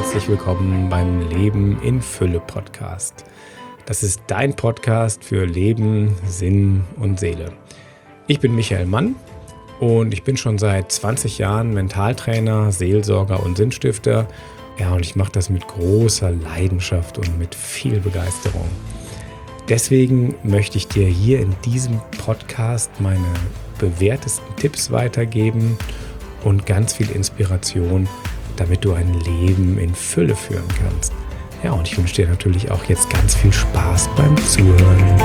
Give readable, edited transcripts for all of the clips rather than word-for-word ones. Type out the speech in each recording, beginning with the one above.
herzlich willkommen beim Leben in Fülle Podcast. Das ist dein Podcast für Leben, Sinn und Seele. Ich bin Michael Mann und ich bin schon seit 20 Jahren Mentaltrainer, Seelsorger und Sinnstifter. Ja, und ich mache das mit großer Leidenschaft und mit viel Begeisterung. Deswegen möchte ich dir hier in diesem Podcast meine bewährtesten Tipps weitergeben und ganz viel Inspiration, damit du ein Leben in Fülle führen kannst. Ja, und ich wünsche dir natürlich auch jetzt ganz viel Spaß beim Zuhören.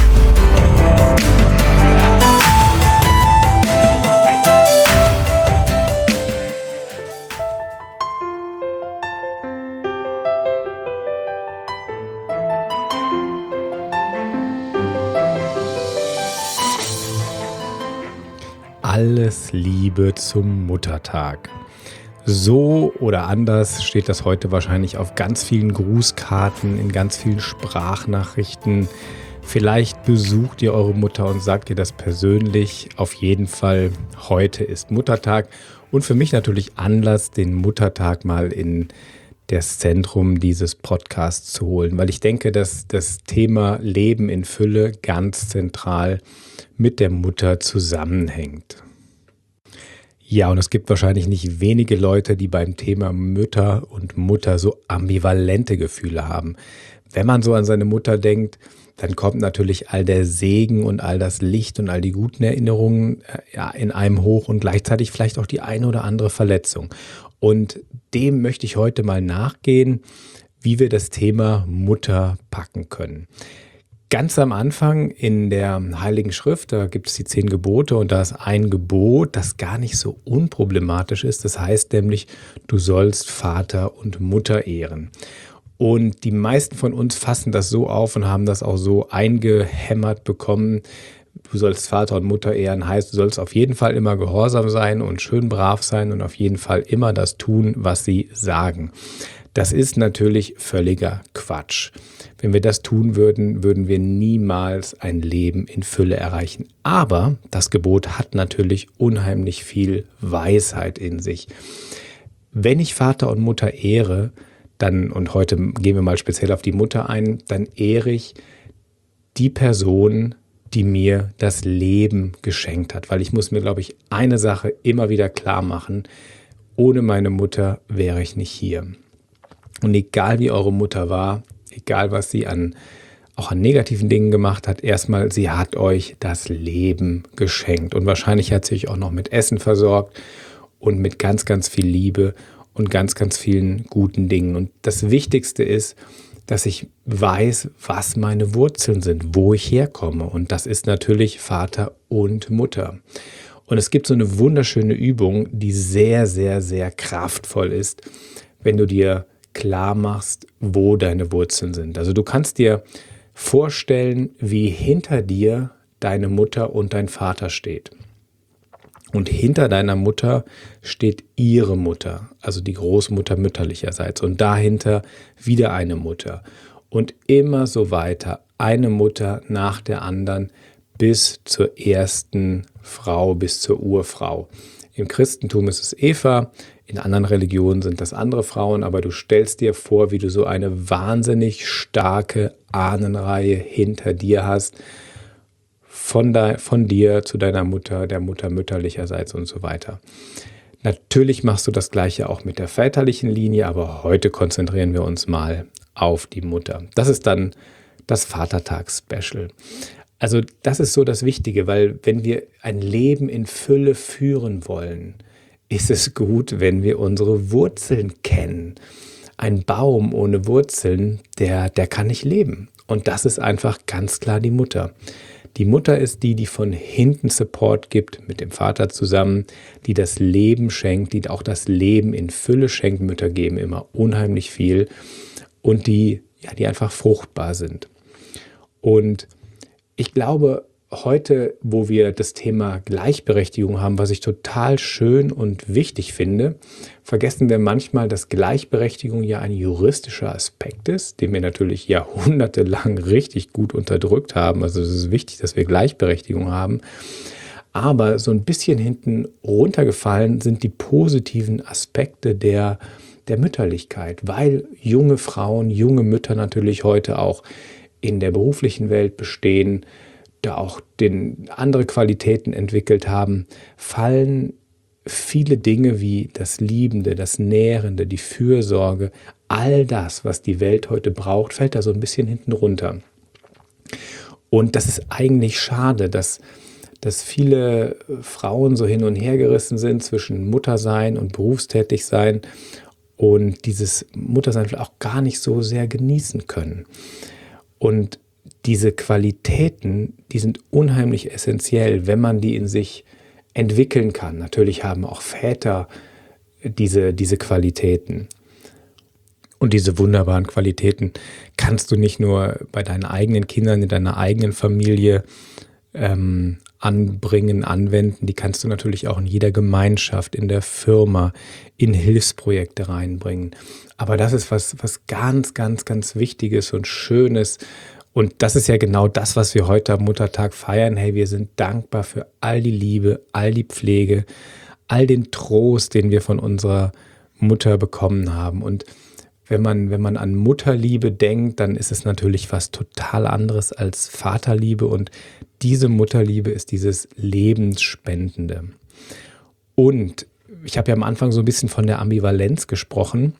Alles Liebe zum Muttertag. So oder anders steht das heute wahrscheinlich auf ganz vielen Grußkarten, in ganz vielen Sprachnachrichten. Vielleicht besucht ihr eure Mutter und sagt ihr das persönlich. Auf jeden Fall, heute ist Muttertag und für mich natürlich Anlass, den Muttertag mal in das Zentrum dieses Podcasts zu holen, weil ich denke, dass das Thema Leben in Fülle ganz zentral mit der Mutter zusammenhängt. Ja, und es gibt wahrscheinlich nicht wenige Leute, die beim Thema Mütter und Mutter so ambivalente Gefühle haben. Wenn man so an seine Mutter denkt, dann kommt natürlich all der Segen und all das Licht und all die guten Erinnerungen in einem hoch und gleichzeitig vielleicht auch die eine oder andere Verletzung. Und dem möchte ich heute mal nachgehen, wie wir das Thema Mutter packen können. Ganz am Anfang in der Heiligen Schrift, da gibt es die 10 Gebote und da ist ein Gebot, das gar nicht so unproblematisch ist. Das heißt nämlich, du sollst Vater und Mutter ehren. Und die meisten von uns fassen das so auf und haben das auch so eingehämmert bekommen. Du sollst Vater und Mutter ehren, heißt, du sollst auf jeden Fall immer gehorsam sein und schön brav sein und auf jeden Fall immer das tun, was sie sagen. Das ist natürlich völliger Quatsch. Wenn wir das tun würden, würden wir niemals ein Leben in Fülle erreichen. Aber das Gebot hat natürlich unheimlich viel Weisheit in sich. Wenn ich Vater und Mutter ehre, dann, und heute gehen wir mal speziell auf die Mutter ein, dann ehre ich die Person, die mir das Leben geschenkt hat. Weil ich muss mir, glaube ich, eine Sache immer wieder klar machen: Ohne meine Mutter wäre ich nicht hier. Und egal wie eure Mutter war, egal was sie auch an negativen Dingen gemacht hat, erstmal, sie hat euch das Leben geschenkt. Und wahrscheinlich hat sie euch auch noch mit Essen versorgt und mit ganz, ganz viel Liebe und ganz, ganz vielen guten Dingen. Und das Wichtigste ist, dass ich weiß, was meine Wurzeln sind, wo ich herkomme. Und das ist natürlich Vater und Mutter. Und es gibt so eine wunderschöne Übung, die sehr, sehr, sehr kraftvoll ist, wenn du dir klar machst, wo deine Wurzeln sind. Also du kannst dir vorstellen, wie hinter dir deine Mutter und dein Vater steht. Und hinter deiner Mutter steht ihre Mutter, also die Großmutter mütterlicherseits. Und dahinter wieder eine Mutter. Und immer so weiter, eine Mutter nach der anderen bis zur ersten Frau, bis zur Urfrau. Im Christentum ist es Eva, in anderen Religionen sind das andere Frauen, aber du stellst dir vor, wie du so eine wahnsinnig starke Ahnenreihe hinter dir hast, von dir zu deiner Mutter, der Mutter mütterlicherseits und so weiter. Natürlich machst du das Gleiche auch mit der väterlichen Linie, aber heute konzentrieren wir uns mal auf die Mutter. Das ist dann das Vatertags-Special. Also das ist so das Wichtige, weil wenn wir ein Leben in Fülle führen wollen, ist es gut, wenn wir unsere Wurzeln kennen. Ein Baum ohne Wurzeln, der kann nicht leben. Und das ist einfach ganz klar die Mutter. Die Mutter ist die von hinten Support gibt, mit dem Vater zusammen, die das Leben schenkt, die auch das Leben in Fülle schenkt. Mütter geben immer unheimlich viel und die einfach fruchtbar sind. Und ich glaube, heute, wo wir das Thema Gleichberechtigung haben, was ich total schön und wichtig finde, vergessen wir manchmal, dass Gleichberechtigung ja ein juristischer Aspekt ist, den wir natürlich jahrhundertelang richtig gut unterdrückt haben. Also es ist wichtig, dass wir Gleichberechtigung haben. Aber so ein bisschen hinten runtergefallen sind die positiven Aspekte der der Mütterlichkeit, weil junge Frauen, junge Mütter natürlich heute auch in der beruflichen Welt bestehen, da auch andere Qualitäten entwickelt haben, fallen viele Dinge wie das Liebende, das Nährende, die Fürsorge, all das, was die Welt heute braucht, fällt da so ein bisschen hinten runter. Und das ist eigentlich schade, dass viele Frauen so hin und her gerissen sind zwischen Muttersein und Berufstätigsein und dieses Muttersein vielleicht auch gar nicht so sehr genießen können. Und diese Qualitäten, die sind unheimlich essentiell, wenn man die in sich entwickeln kann. Natürlich haben auch Väter diese Qualitäten. Und diese wunderbaren Qualitäten kannst du nicht nur bei deinen eigenen Kindern, in deiner eigenen Familie anbringen, anwenden. Die kannst du natürlich auch in jeder Gemeinschaft, in der Firma, in Hilfsprojekte reinbringen. Aber das ist was ganz, ganz, ganz Wichtiges und Schönes. Und das ist ja genau das, was wir heute am Muttertag feiern. Hey, wir sind dankbar für all die Liebe, all die Pflege, all den Trost, den wir von unserer Mutter bekommen haben. Und wenn man an Mutterliebe denkt, dann ist es natürlich was total anderes als Vaterliebe. Und diese Mutterliebe ist dieses Lebensspendende. Und ich habe ja am Anfang so ein bisschen von der Ambivalenz gesprochen.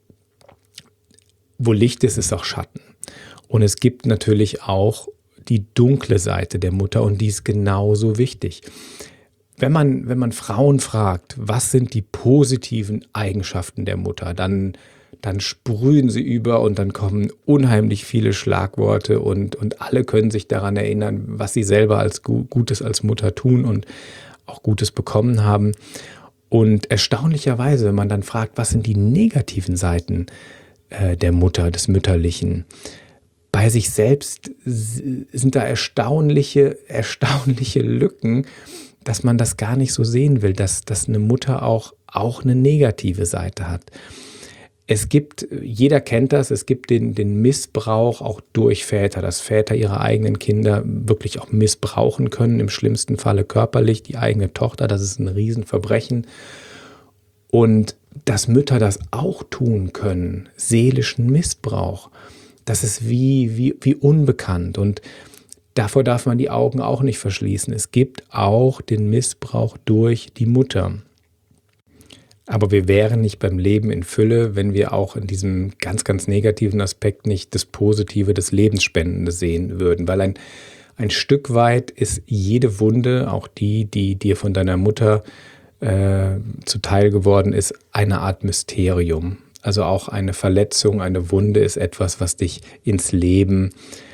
Wo Licht ist, ist auch Schatten. Und es gibt natürlich auch die dunkle Seite der Mutter und die ist genauso wichtig. Wenn man Frauen fragt, was sind die positiven Eigenschaften der Mutter, dann sprühen sie über und dann kommen unheimlich viele Schlagworte und alle können sich daran erinnern, was sie selber als Gutes als Mutter tun und auch Gutes bekommen haben. Und erstaunlicherweise, wenn man dann fragt, was sind die negativen Seiten der Mutter, des Mütterlichen, bei sich selbst sind da erstaunliche Lücken, dass man das gar nicht so sehen will, dass eine Mutter auch eine negative Seite hat. Jeder kennt das, es gibt den Missbrauch auch durch Väter, dass Väter ihre eigenen Kinder wirklich auch missbrauchen können, im schlimmsten Falle körperlich, die eigene Tochter, das ist ein Riesenverbrechen. Und dass Mütter das auch tun können, seelischen Missbrauch, das ist wie unbekannt und davor darf man die Augen auch nicht verschließen. Es gibt auch den Missbrauch durch die Mutter. Aber wir wären nicht beim Leben in Fülle, wenn wir auch in diesem ganz, ganz negativen Aspekt nicht das Positive, das Lebensspendende sehen würden. Weil ein Stück weit ist jede Wunde, auch die dir von deiner Mutter zuteil geworden ist, eine Art Mysterium. Also auch eine Verletzung, eine Wunde ist etwas, was dich ins Leben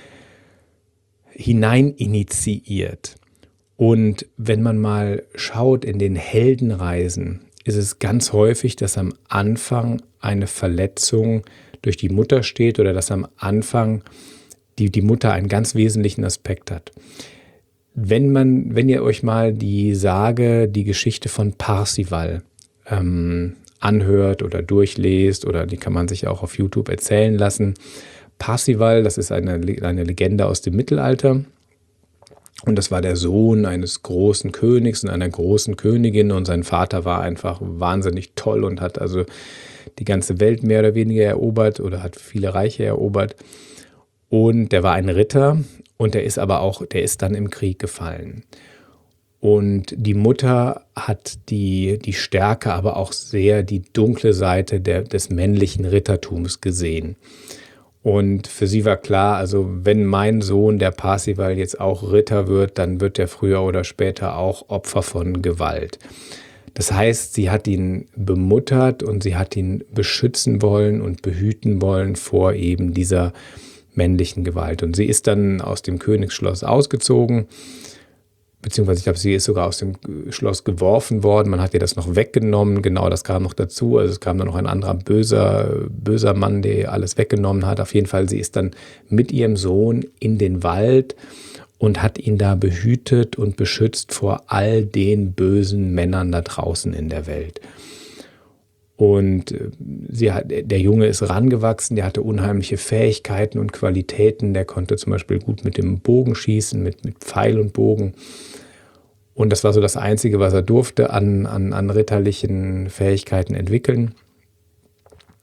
hinein initiiert. Und wenn man mal schaut in den Heldenreisen, ist es ganz häufig, dass am Anfang eine Verletzung durch die Mutter steht oder dass am Anfang die Mutter einen ganz wesentlichen Aspekt hat. Wenn ihr euch mal die Geschichte von Parzival anhört oder durchlest, oder die kann man sich auch auf YouTube erzählen lassen. Parzival, das ist eine Legende aus dem Mittelalter. Und das war der Sohn eines großen Königs und einer großen Königin und sein Vater war einfach wahnsinnig toll und hat also die ganze Welt mehr oder weniger erobert oder hat viele Reiche erobert. Und der war ein Ritter und der ist dann im Krieg gefallen. Und die Mutter hat die Stärke, aber auch sehr die dunkle Seite des männlichen Rittertums gesehen. Und für sie war klar, also wenn mein Sohn, der Parzival, jetzt auch Ritter wird, dann wird er früher oder später auch Opfer von Gewalt. Das heißt, sie hat ihn bemuttert und sie hat ihn beschützen wollen und behüten wollen vor eben dieser männlichen Gewalt. Und sie ist dann aus dem Königsschloss ausgezogen, beziehungsweise ich glaube, sie ist sogar aus dem Schloss geworfen worden. Man hat ihr das noch weggenommen. Genau, das kam noch dazu. Also es kam dann noch ein anderer böser Mann, der alles weggenommen hat. Auf jeden Fall, sie ist dann mit ihrem Sohn in den Wald und hat ihn da behütet und beschützt vor all den bösen Männern da draußen in der Welt. Und der Junge ist rangewachsen, der hatte unheimliche Fähigkeiten und Qualitäten. Der konnte zum Beispiel gut mit dem Bogen schießen, mit Pfeil und Bogen. Und das war so das Einzige, was er durfte an ritterlichen Fähigkeiten entwickeln.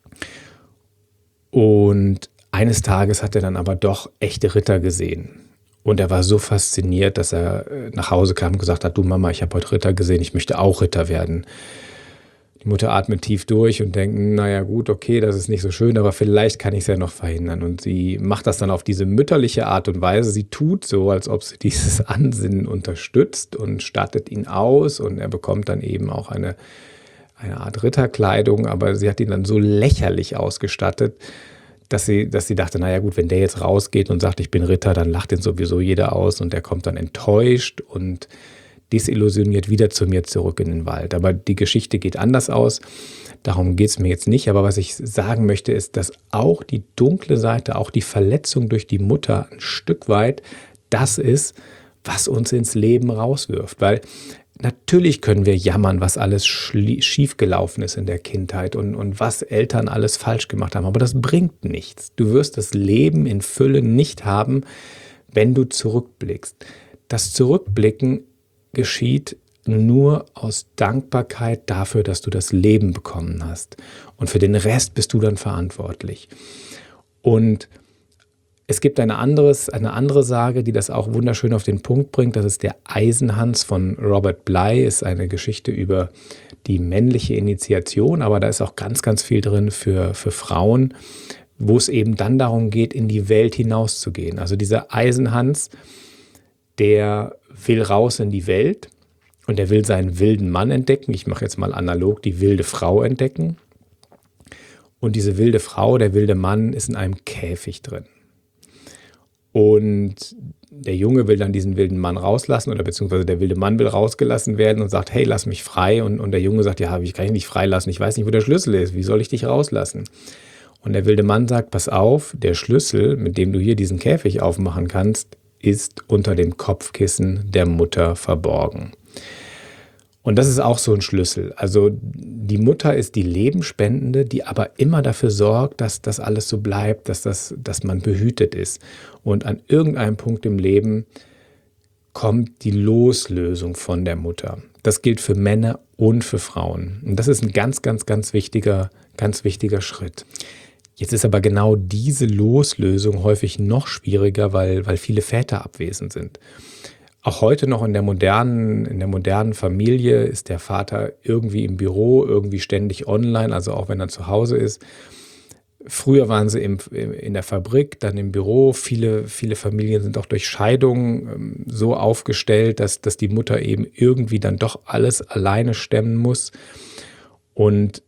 Und eines Tages hat er dann aber doch echte Ritter gesehen. Und er war so fasziniert, dass er nach Hause kam und gesagt hat, du Mama, ich habe heute Ritter gesehen, ich möchte auch Ritter werden. Die Mutter atmet tief durch und denkt, naja gut, okay, das ist nicht so schön, aber vielleicht kann ich es ja noch verhindern. Und sie macht das dann auf diese mütterliche Art und Weise. Sie tut so, als ob sie dieses Ansinnen unterstützt und stattet ihn aus. Und er bekommt dann eben auch eine Art Ritterkleidung, aber sie hat ihn dann so lächerlich ausgestattet, dass sie dachte, naja gut, wenn der jetzt rausgeht und sagt, ich bin Ritter, dann lacht ihn sowieso jeder aus und der kommt dann enttäuscht und desillusioniert wieder zu mir zurück in den Wald. Aber die Geschichte geht anders aus, darum geht es mir jetzt nicht. Aber was ich sagen möchte, ist, dass auch die dunkle Seite, auch die Verletzung durch die Mutter ein Stück weit das ist, was uns ins Leben rauswirft. Weil natürlich können wir jammern, was alles schiefgelaufen ist in der Kindheit und was Eltern alles falsch gemacht haben. Aber das bringt nichts. Du wirst das Leben in Fülle nicht haben, wenn du zurückblickst. Das Zurückblicken geschieht nur aus Dankbarkeit dafür, dass du das Leben bekommen hast. Und für den Rest bist du dann verantwortlich. Und es gibt eine andere Sage, die das auch wunderschön auf den Punkt bringt. Das ist der Eisenhans von Robert Bly. Ist eine Geschichte über die männliche Initiation, aber da ist auch ganz, ganz viel drin für Frauen, wo es eben dann darum geht, in die Welt hinauszugehen. Also dieser Eisenhans, der will raus in die Welt und der will seinen wilden Mann entdecken. Ich mache jetzt mal analog die wilde Frau entdecken. Und diese wilde Frau, der wilde Mann ist in einem Käfig drin. Und der Junge will dann diesen wilden Mann rauslassen oder beziehungsweise der wilde Mann will rausgelassen werden und sagt, hey, lass mich frei. Und der Junge sagt, ja, ich kann dich nicht freilassen, ich weiß nicht, wo der Schlüssel ist, wie soll ich dich rauslassen? Und der wilde Mann sagt, pass auf, der Schlüssel, mit dem du hier diesen Käfig aufmachen kannst, ist unter dem Kopfkissen der Mutter verborgen. Und das ist auch so ein Schlüssel. Also die Mutter ist die Lebensspendende, die aber immer dafür sorgt, dass das alles so bleibt, dass man behütet ist. Und an irgendeinem Punkt im Leben kommt die Loslösung von der Mutter. Das gilt für Männer und für Frauen. Und das ist ein ganz, ganz, ganz wichtiger Schritt. Jetzt ist aber genau diese Loslösung häufig noch schwieriger, weil viele Väter abwesend sind. Auch heute noch in der modernen Familie ist der Vater irgendwie im Büro, irgendwie ständig online, also auch wenn er zu Hause ist. Früher waren sie in der Fabrik, dann im Büro. Viele Familien sind auch durch Scheidungen so aufgestellt, dass die Mutter eben irgendwie dann doch alles alleine stemmen muss. Und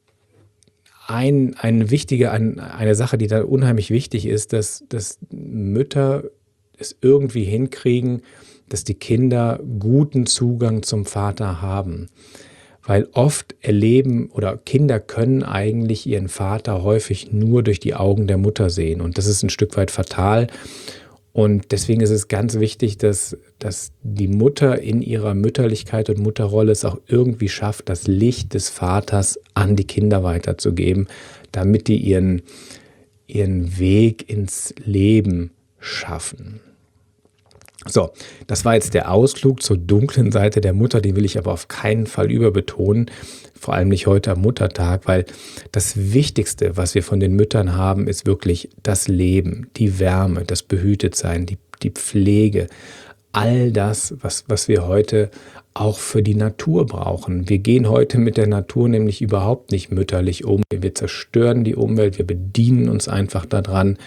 eine Sache, die da unheimlich wichtig ist, dass Mütter es irgendwie hinkriegen, dass die Kinder guten Zugang zum Vater haben. Weil oft erleben oder Kinder können eigentlich ihren Vater häufig nur durch die Augen der Mutter sehen. Und das ist ein Stück weit fatal. Und deswegen ist es ganz wichtig, dass die Mutter in ihrer Mütterlichkeit und Mutterrolle es auch irgendwie schafft, das Licht des Vaters an die Kinder weiterzugeben, damit die ihren Weg ins Leben schaffen. So, das war jetzt der Ausflug zur dunklen Seite der Mutter, den will ich aber auf keinen Fall überbetonen, vor allem nicht heute am Muttertag, weil das Wichtigste, was wir von den Müttern haben, ist wirklich das Leben, die Wärme, das Behütetsein, die Pflege, all das, was wir heute auch für die Natur brauchen. Wir gehen heute mit der Natur nämlich überhaupt nicht mütterlich um, wir zerstören die Umwelt, wir bedienen uns einfach daran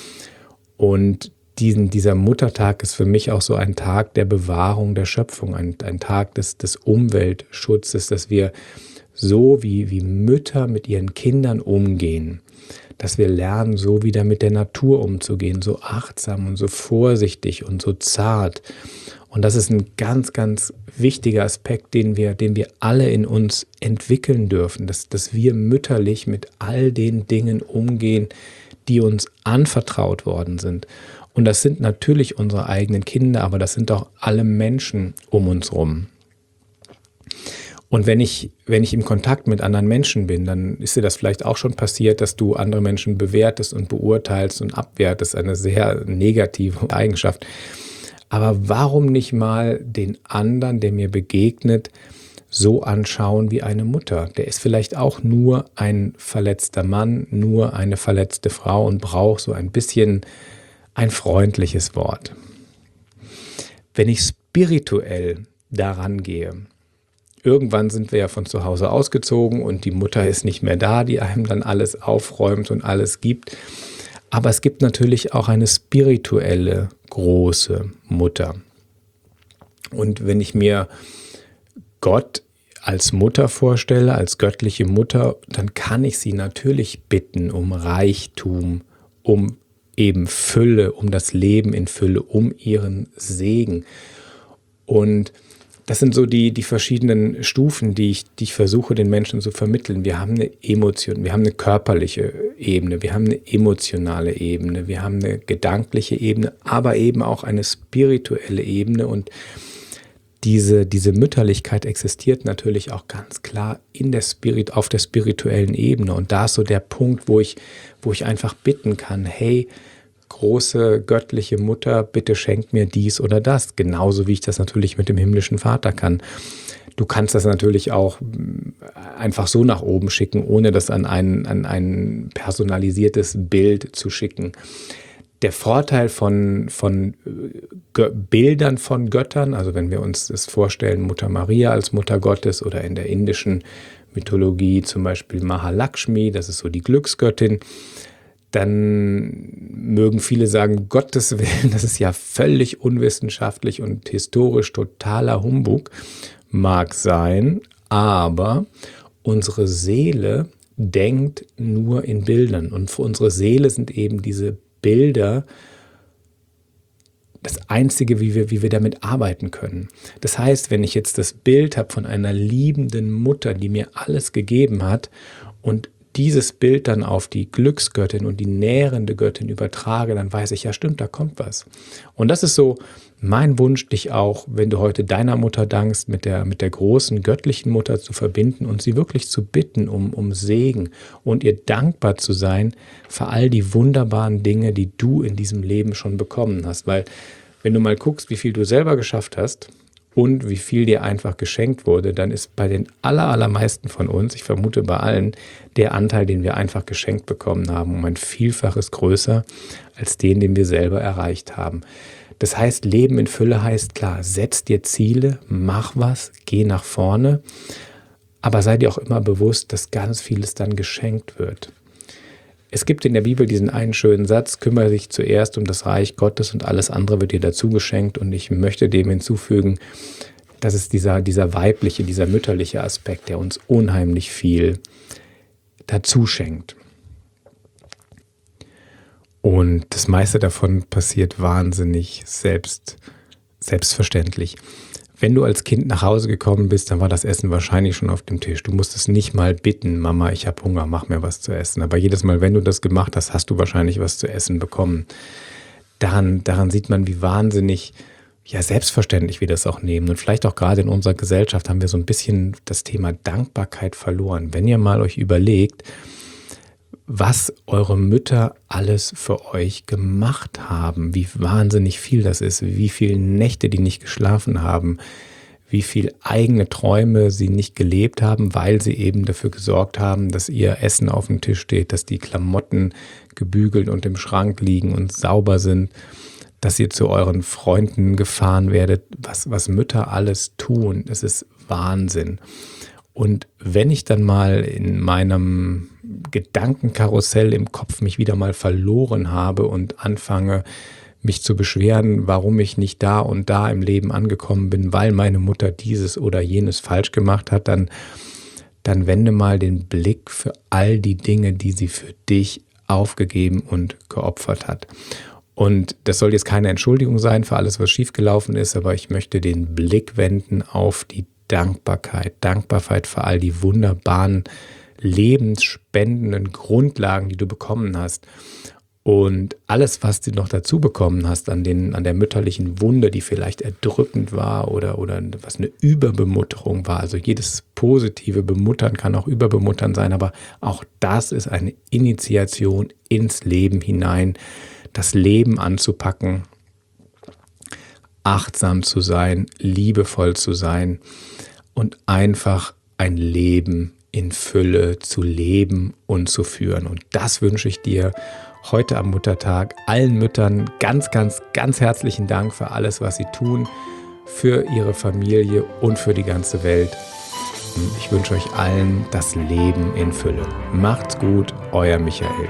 und dieser Muttertag ist für mich auch so ein Tag der Bewahrung der Schöpfung, ein Tag des Umweltschutzes, dass wir so wie Mütter mit ihren Kindern umgehen, dass wir lernen, so wieder mit der Natur umzugehen, so achtsam und so vorsichtig und so zart. Und das ist ein ganz, ganz wichtiger Aspekt, den wir alle in uns entwickeln dürfen, dass wir mütterlich mit all den Dingen umgehen, die uns anvertraut worden sind. Und das sind natürlich unsere eigenen Kinder, aber das sind auch alle Menschen um uns rum. Und wenn ich im Kontakt mit anderen Menschen bin, dann ist dir das vielleicht auch schon passiert, dass du andere Menschen bewertest und beurteilst und abwertest, eine sehr negative Eigenschaft. Aber warum nicht mal den anderen, der mir begegnet, so anschauen wie eine Mutter. Der ist vielleicht auch nur ein verletzter Mann, nur eine verletzte Frau und braucht so ein bisschen ein freundliches Wort. Wenn ich spirituell daran gehe, irgendwann sind wir ja von zu Hause ausgezogen und die Mutter ist nicht mehr da, die einem dann alles aufräumt und alles gibt. Aber es gibt natürlich auch eine spirituelle große Mutter. Und wenn ich mir Gott als Mutter vorstelle, als göttliche Mutter, dann kann ich sie natürlich bitten um Reichtum, um eben Fülle, um das Leben in Fülle, um ihren Segen. Und das sind so die verschiedenen Stufen, die ich versuche, den Menschen zu vermitteln. Wir haben eine Emotion, wir haben eine körperliche Ebene, wir haben eine emotionale Ebene, wir haben eine gedankliche Ebene, aber eben auch eine spirituelle Ebene. Und diese Mütterlichkeit existiert natürlich auch ganz klar auf der spirituellen Ebene. Und da ist so der Punkt, wo ich einfach bitten kann, hey, große göttliche Mutter, bitte schenk mir dies oder das. Genauso wie ich das natürlich mit dem himmlischen Vater kann. Du kannst das natürlich auch einfach so nach oben schicken, ohne das an ein personalisiertes Bild zu schicken. Der Vorteil von Bildern von Göttern, also wenn wir uns das vorstellen, Mutter Maria als Mutter Gottes oder in der indischen Mythologie zum Beispiel Mahalakshmi, das ist so die Glücksgöttin, dann mögen viele sagen, Gottes Willen, das ist ja völlig unwissenschaftlich und historisch totaler Humbug. Mag sein, aber unsere Seele denkt nur in Bildern und für unsere Seele sind eben diese Bilder das Einzige, wie wir damit arbeiten können. Das heißt, wenn ich jetzt das Bild habe von einer liebenden Mutter, die mir alles gegeben hat und dieses Bild dann auf die Glücksgöttin und die nährende Göttin übertrage, dann weiß ich, ja stimmt, da kommt was. Und das ist so mein Wunsch, dich auch, wenn du heute deiner Mutter dankst, mit der großen göttlichen Mutter zu verbinden und sie wirklich zu bitten um Segen und ihr dankbar zu sein für all die wunderbaren Dinge, die du in diesem Leben schon bekommen hast. Weil wenn du mal guckst, wie viel du selber geschafft hast, und wie viel dir einfach geschenkt wurde, dann ist bei den allermeisten von uns, ich vermute bei allen, der Anteil, den wir einfach geschenkt bekommen haben, um ein Vielfaches größer als den wir selber erreicht haben. Das heißt, Leben in Fülle heißt, klar, setz dir Ziele, mach was, geh nach vorne, aber sei dir auch immer bewusst, dass ganz vieles dann geschenkt wird. Es gibt in der Bibel diesen einen schönen Satz, kümmere dich zuerst um das Reich Gottes und alles andere wird dir dazu geschenkt. Und ich möchte dem hinzufügen, dass es dieser weibliche, dieser mütterliche Aspekt, der uns unheimlich viel dazu schenkt. Und das meiste davon passiert wahnsinnig selbstverständlich. Wenn du als Kind nach Hause gekommen bist, dann war das Essen wahrscheinlich schon auf dem Tisch. Du musstest nicht mal bitten, Mama, ich habe Hunger, mach mir was zu essen. Aber jedes Mal, wenn du das gemacht hast, hast du wahrscheinlich was zu essen bekommen. Daran sieht man, wie wahnsinnig selbstverständlich wir das auch nehmen. Und vielleicht auch gerade in unserer Gesellschaft haben wir so ein bisschen das Thema Dankbarkeit verloren. Wenn ihr mal euch überlegt, was eure Mütter alles für euch gemacht haben, wie wahnsinnig viel das ist, wie viele Nächte die nicht geschlafen haben, wie viele eigene Träume sie nicht gelebt haben, weil sie eben dafür gesorgt haben, dass ihr Essen auf dem Tisch steht, dass die Klamotten gebügelt und im Schrank liegen und sauber sind, dass ihr zu euren Freunden gefahren werdet, was Mütter alles tun. Es ist Wahnsinn. Und wenn ich dann mal in meinem Gedankenkarussell im Kopf mich wieder mal verloren habe und anfange, mich zu beschweren, warum ich nicht da und da im Leben angekommen bin, weil meine Mutter dieses oder jenes falsch gemacht hat, dann wende mal den Blick für all die Dinge, die sie für dich aufgegeben und geopfert hat. Und das soll jetzt keine Entschuldigung sein für alles, was schiefgelaufen ist, aber ich möchte den Blick wenden auf die Dankbarkeit für all die wunderbaren, lebensspendenden Grundlagen, die du bekommen hast. Und alles, was du noch dazu bekommen hast an der mütterlichen Wunde, die vielleicht erdrückend war oder was eine Überbemutterung war. Also jedes positive Bemuttern kann auch Überbemuttern sein, aber auch das ist eine Initiation ins Leben hinein, das Leben anzupacken, achtsam zu sein, liebevoll zu sein. und einfach ein Leben in Fülle zu leben und zu führen. Und das wünsche ich dir heute am Muttertag. Allen Müttern ganz, ganz, ganz herzlichen Dank für alles, was sie tun, für ihre Familie und für die ganze Welt. Ich wünsche euch allen das Leben in Fülle. Macht's gut, euer Michael.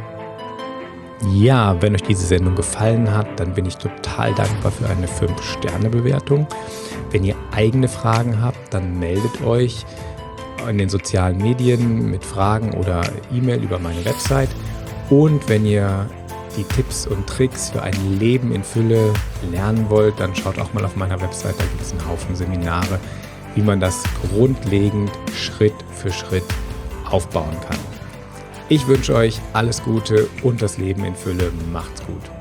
Ja, wenn euch diese Sendung gefallen hat, dann bin ich total dankbar für eine 5-Sterne-Bewertung. Wenn ihr eigene Fragen habt, dann meldet euch in den sozialen Medien mit Fragen oder E-Mail über meine Website. Und wenn ihr die Tipps und Tricks für ein Leben in Fülle lernen wollt, dann schaut auch mal auf meiner Website, da gibt es einen Haufen Seminare, wie man das grundlegend Schritt für Schritt aufbauen kann. Ich wünsche euch alles Gute und das Leben in Fülle. Macht's gut.